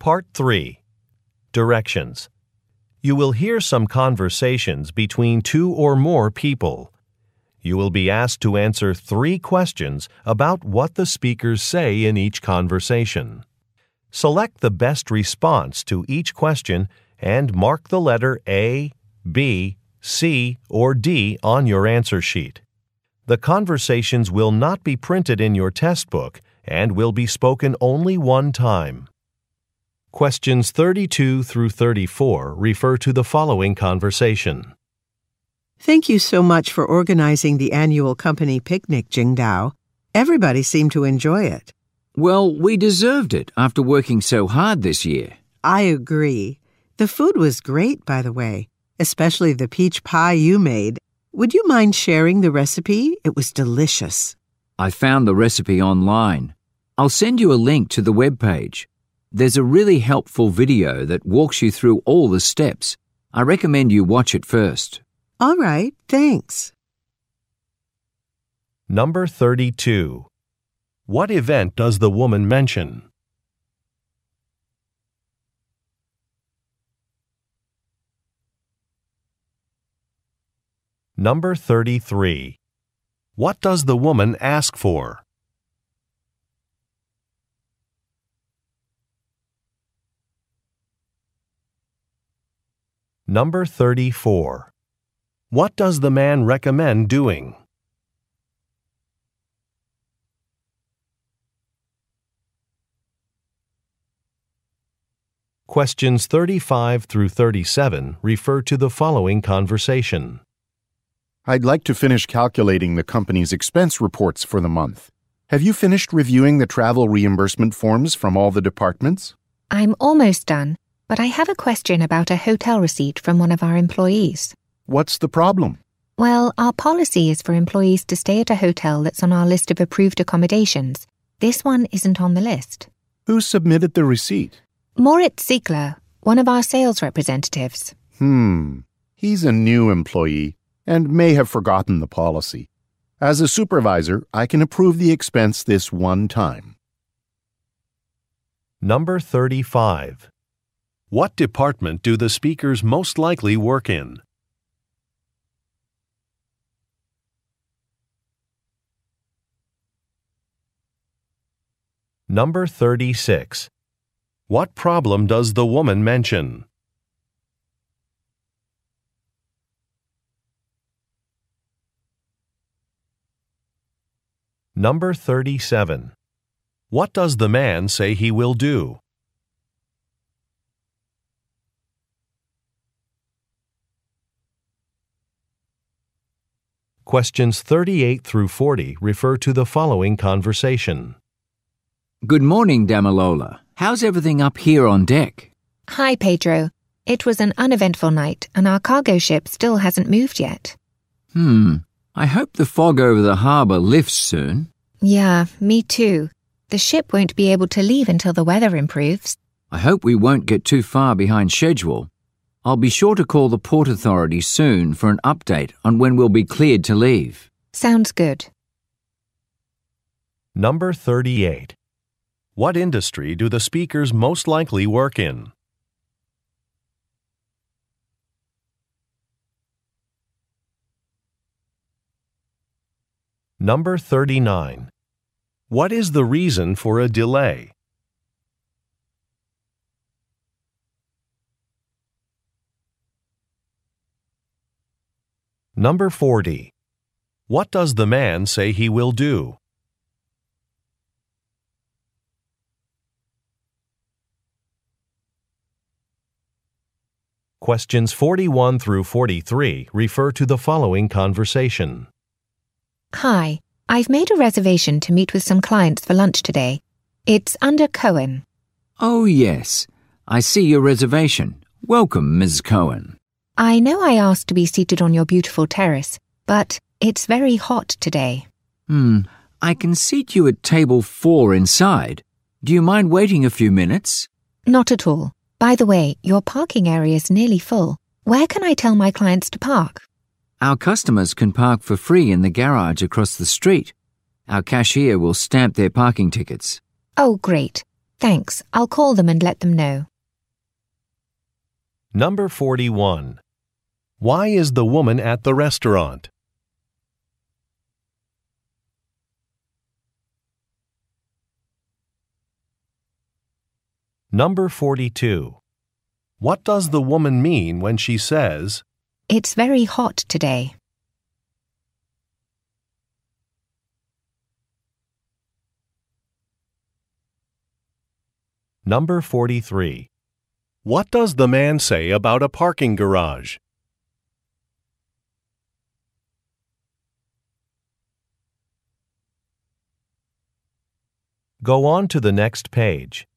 Part 3. Directions. You will hear some conversations between two or more people. You will be asked to answer 3 questions about what the speakers say in each conversation. Select the best response to each question and mark the letter A, B, C, or D on your answer sheet. The conversations will not be printed in your test book and will be spoken only one time. Questions 32 through 34 refer to the following conversation. Thank you so much for organizing the annual company picnic, Jingdao. Everybody seemed to enjoy it. Well, we deserved it after working so hard this year. I agree. The food was great, by the way, especially the peach pie you made. Would you mind sharing the recipe? It was delicious. I found the recipe online. I'll send you a link to the webpage. There's a really helpful video that walks you through all the steps. I recommend you watch it first. All right, thanks. Number 32. What event does the woman mention? Number 33. What does the woman ask for? Number 34. What does the man recommend doing? Questions 35 through 37 refer to the following conversation. I'd like to finish calculating the company's expense reports for the month. Have you finished reviewing the travel reimbursement forms from all the departments? I'm almost done, but I have a question about a hotel receipt from one of our employees. What's the problem? Well, our policy is for employees to stay at a hotel that's on our list of approved accommodations. This one isn't on the list. Who submitted the receipt? Moritz Ziegler, one of our sales representatives. He's a new employee and may have forgotten the policy. As a supervisor, I can approve the expense this one time. Number 35. What department do the speakers most likely work in? Number 36. What problem does the woman mention? Number 37. What does the man say he will do? Questions 38 through 40 refer to the following conversation. Good morning, Damilola. How's everything up here on deck? Hi, Pedro. It was an uneventful night, and our cargo ship still hasn't moved yet. I hope the fog over the harbour lifts soon. Yeah, me too. The ship won't be able to leave until the weather improves. I hope we won't get too far behind schedule. I'll be sure to call the port authority soon for an update on when we'll be cleared to leave. Sounds good. Number 38. What industry do the speakers most likely work in? Number 39. What is the reason for a delay? Number 40. What does the man say he will do? Questions 41 through 43 refer to the following conversation. Hi, I've made a reservation to meet with some clients for lunch today. It's under Cohen. Oh, yes. I see your reservation. Welcome, Ms. Cohen. I know I asked to be seated on your beautiful terrace, but it's very hot today. I can seat you at table 4 inside. Do you mind waiting a few minutes? Not at all. By the way, your parking area is nearly full. Where can I tell my clients to park? Our customers can park for free in the garage across the street. Our cashier will stamp their parking tickets. Oh, great. Thanks, I'll call them and let them know. Number 41. Why is the woman at the restaurant? Number 42. What does the woman mean when she says, It's very hot today. Number 43. What does the man say about a parking garage? Go on to the next page.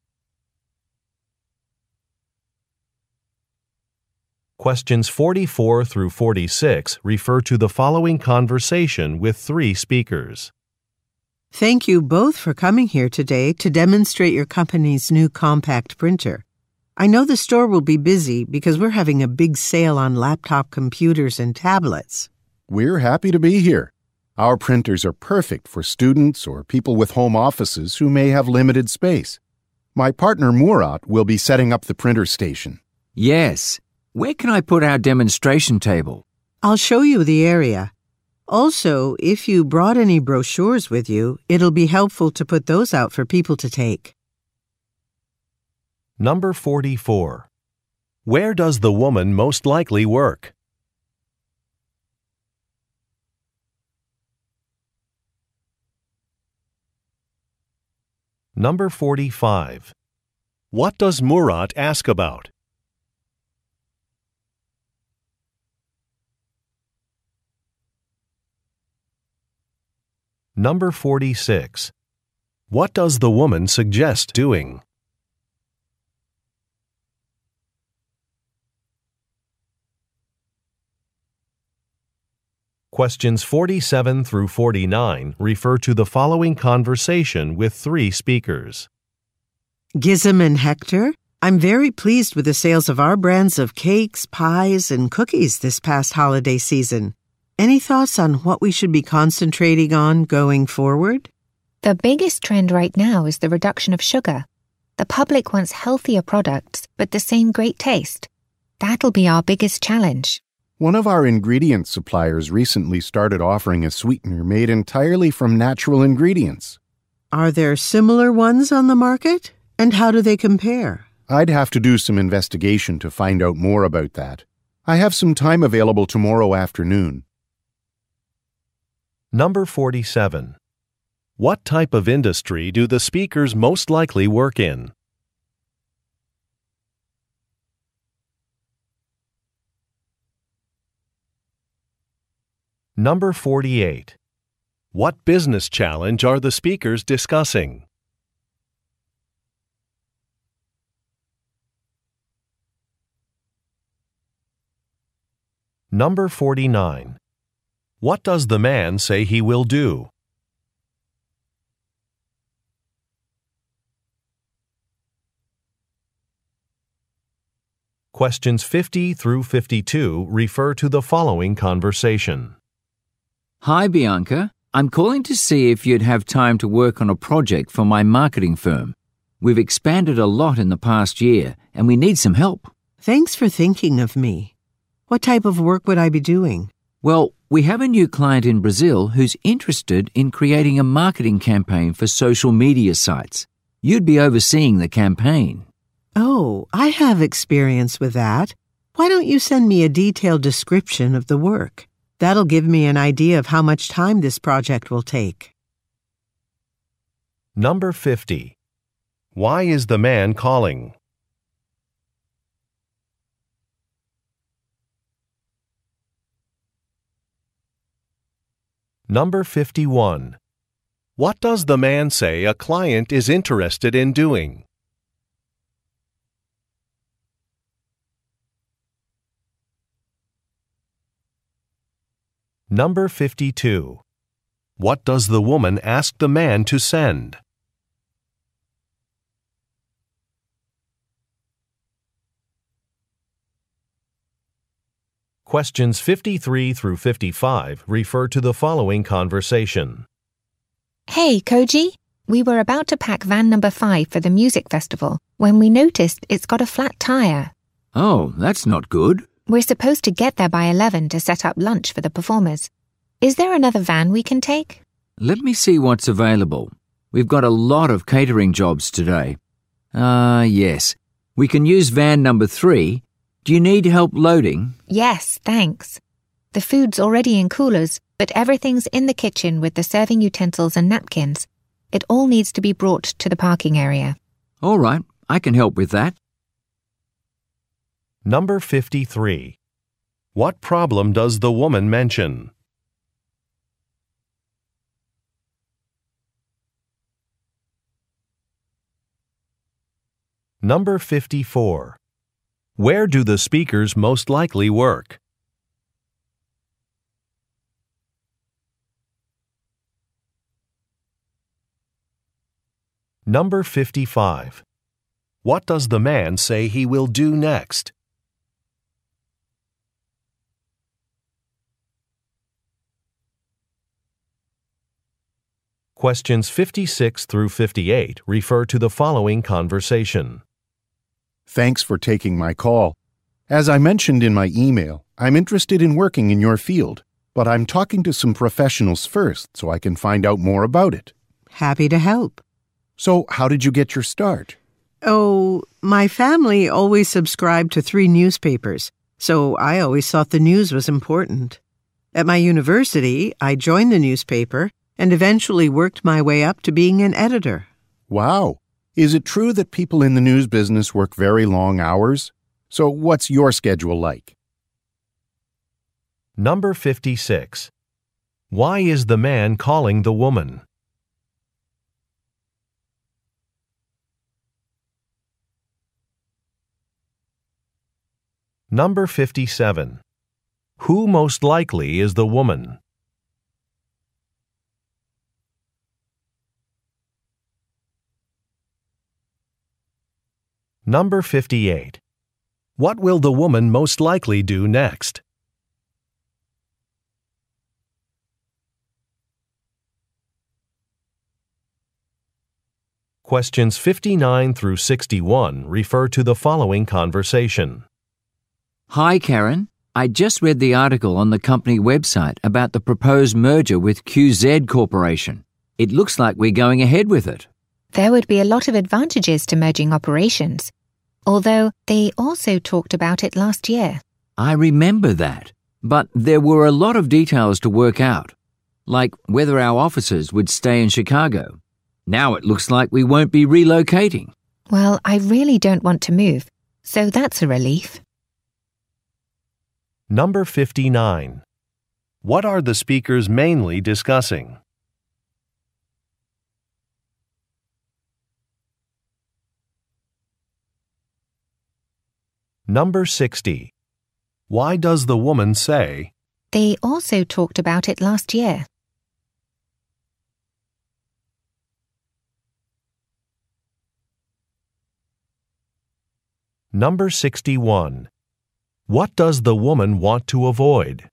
Questions 44 through 46 refer to the following conversation with 3 speakers. Thank you both for coming here today to demonstrate your company's new compact printer. I know the store will be busy because we're having a big sale on laptop computers and tablets. We're happy to be here. Our printers are perfect for students or people with home offices who may have limited space. My partner Murat will be setting up the printer station. Yes. Where can I put our demonstration table? I'll show you the area. Also, if you brought any brochures with you, it'll be helpful to put those out for people to take. Number 44. Where does the woman most likely work? Number 45. What does Murat ask about? Number 46. What does the woman suggest doing? Questions 47 through 49 refer to the following conversation with 3 speakers. Gizem and Hector, I'm very pleased with the sales of our brands of cakes, pies, and cookies this past holiday season. Any thoughts on what we should be concentrating on going forward? The biggest trend right now is the reduction of sugar. The public wants healthier products, but the same great taste. That'll be our biggest challenge. One of our ingredient suppliers recently started offering a sweetener made entirely from natural ingredients. Are there similar ones on the market? And how do they compare? I'd have to do some investigation to find out more about that. I have some time available tomorrow afternoon. Number 47. What type of industry do the speakers most likely work in? Number 48. What business challenge are the speakers discussing? Number 49. What does the man say he will do? Questions 50 through 52 refer to the following conversation. Hi, Bianca. I'm calling to see if you'd have time to work on a project for my marketing firm. We've expanded a lot in the past year, and we need some help. Thanks for thinking of me. What type of work would I be doing? Well, we have a new client in Brazil who's interested in creating a marketing campaign for social media sites. You'd be overseeing the campaign. Oh, I have experience with that. Why don't you send me a detailed description of the work? That'll give me an idea of how much time this project will take. Number 50. Why is the man calling? Number 51. What does the man say a client is interested in doing? Number 52. What does the woman ask the man to send? Questions 53 through 55 refer to the following conversation. Hey, Koji, We were about to pack van number 5 for the music festival when we noticed it's got a flat tire. Oh, that's not good. We're supposed to get there by 11 to set up lunch for the performers. Is there another van we can take? Let me see what's available. We've got a lot of catering jobs today. Yes. We can use van number 3. Do you need help loading? Yes, thanks. The food's already in coolers, but everything's in the kitchen with the serving utensils and napkins. It all needs to be brought to the parking area. All right, I can help with that. Number 53. What problem does the woman mention? Number 54. Where do the speakers most likely work? Number 55. What does the man say he will do next? Questions 56 through 58 refer to the following conversation. Thanks for taking my call. As I mentioned in my email, I'm interested in working in your field, but I'm talking to some professionals first so I can find out more about it. Happy to help. So, how did you get your start? Oh, my family always subscribed to 3 newspapers, so I always thought the news was important. At my university, I joined the newspaper and eventually worked my way up to being an editor. Wow. Is it true that people in the news business work very long hours? So, what's your schedule like? Number 56. Why is the man calling the woman? Number 57. Who most likely is the woman? Number 58. What will the woman most likely do next? Questions 59 through 61 refer to the following conversation. Hi, Karen. I just read the article on the company website about the proposed merger with QZ Corporation. It looks like we're going ahead with it. There would be a lot of advantages to merging operations, although they also talked about it last year. I remember that, but there were a lot of details to work out, like whether our offices would stay in Chicago. Now it looks like we won't be relocating. Well, I really don't want to move, so that's a relief. Number 59. What are the speakers mainly discussing? Number 60. Why does the woman say, They also talked about it last year. Number 61. What does the woman want to avoid?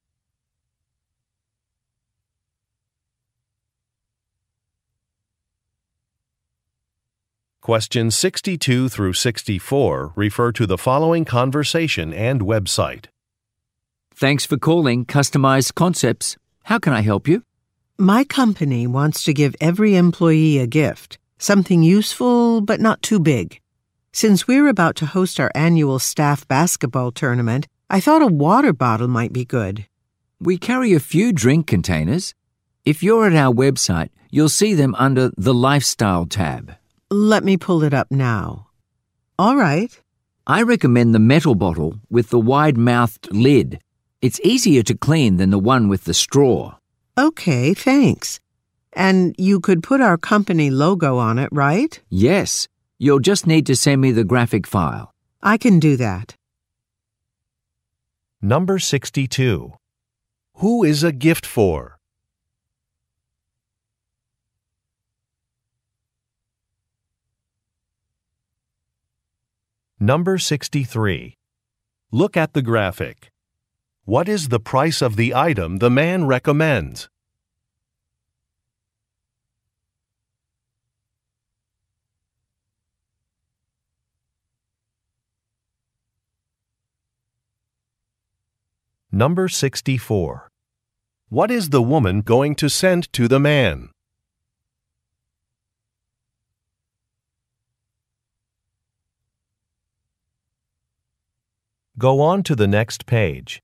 Questions 62 through 64 refer to the following conversation and website. Thanks for calling Customized Concepts. How can I help you? My company wants to give every employee a gift, something useful but not too big. Since we're about to host our annual staff basketball tournament, I thought a water bottle might be good. We carry a few drink containers. If you're at our website, you'll see them under the Lifestyle tab. Let me pull it up now. All right. I recommend the metal bottle with the wide-mouthed lid. It's easier to clean than the one with the straw. Okay, thanks. And you could put our company logo on it, right? Yes. You'll just need to send me the graphic file. I can do that. Number 62. Who is a gift for? Number 63. Look at the graphic. What is the price of the item the man recommends? Number 64. What is the woman going to send to the man? Go on to the next page.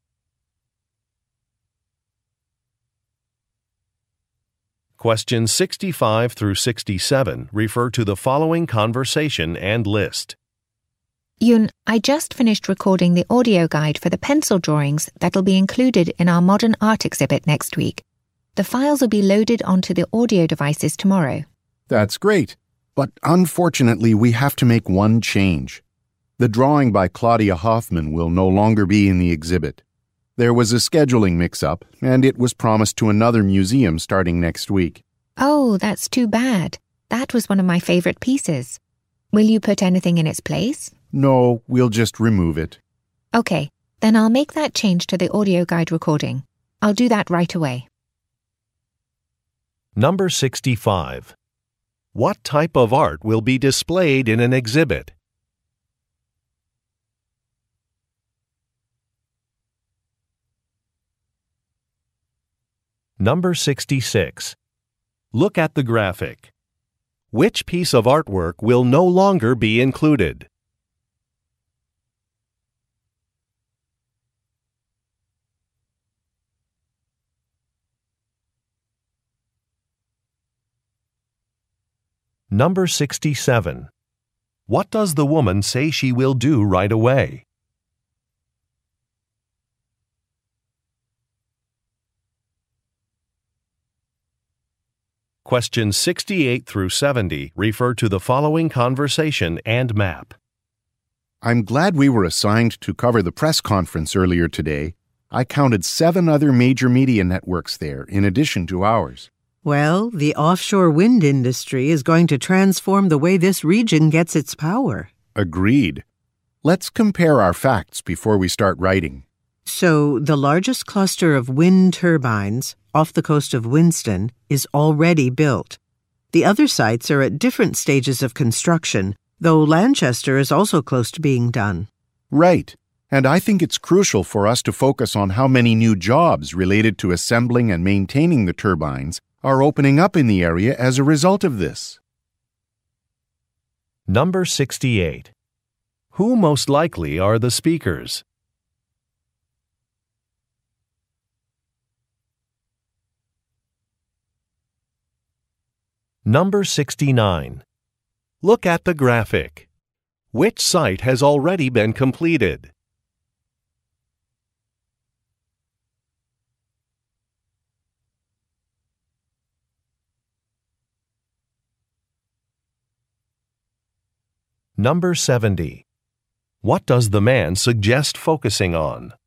Questions 65 through 67 refer to the following conversation and list. Yun, I just finished recording the audio guide for the pencil drawings that'll be included in our modern art exhibit next week. The files will be loaded onto the audio devices tomorrow. That's great. But unfortunately, we have to make one change. The drawing by Claudia Hoffman will no longer be in the exhibit. There was a scheduling mix-up, and it was promised to another museum starting next week. Oh, that's too bad. That was one of my favorite pieces. Will you put anything in its place? No, we'll just remove it. Okay, then I'll make that change to the audio guide recording. I'll do that right away. Number 65. What type of art will be displayed in an exhibit? Number 66. Look at the graphic. Which piece of artwork will no longer be included? Number 67. What does the woman say she will do right away? Questions 68 through 70 refer to the following conversation and map. I'm glad we were assigned to cover the press conference earlier today. I counted 7 other major media networks there, in addition to ours. Well, the offshore wind industry is going to transform the way this region gets its power. Agreed. Let's compare our facts before we start writing. So, the largest cluster of wind turbines off the coast of Winston is already built. The other sites are at different stages of construction, though Lanchester is also close to being done. Right. And I think it's crucial for us to focus on how many new jobs related to assembling and maintaining the turbines are opening up in the area as a result of this. Number 68. Who most likely are the speakers? Number 69. Look at the graphic. Which site has already been completed? Number 70. What does the man suggest focusing on?